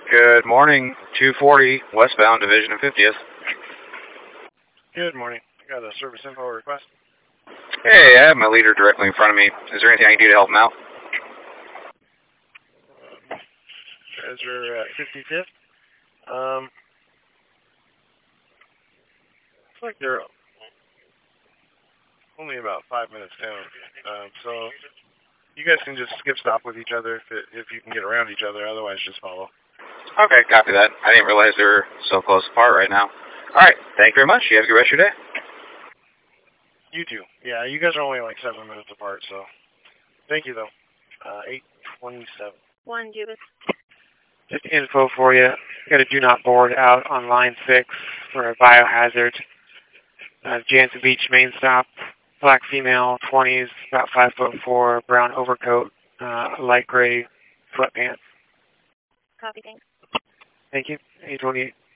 Good morning, 240 westbound Division of 50th. Good morning. I got a service info request. Hey, I have my leader directly in front of me. Is there anything I can do to help him out? Treasure at 55th. Looks like they're only about 5 minutes down. So you guys can just skip stop with each other if you can get around each other. Otherwise, just follow. Okay, copy that. I didn't realize they were so close apart right now. All right, thank you very much. You have a good rest of your day. You too. Yeah, you guys are only like 7 minutes apart, so thank you, though. 8:27. One, Jubis. Just info for you. Got a do not board out on line 6 for a biohazard. Jansen Beach main stop. Black female, 20s, about 5'4", brown overcoat, light gray sweatpants. Copy, thanks. Thank you. 828.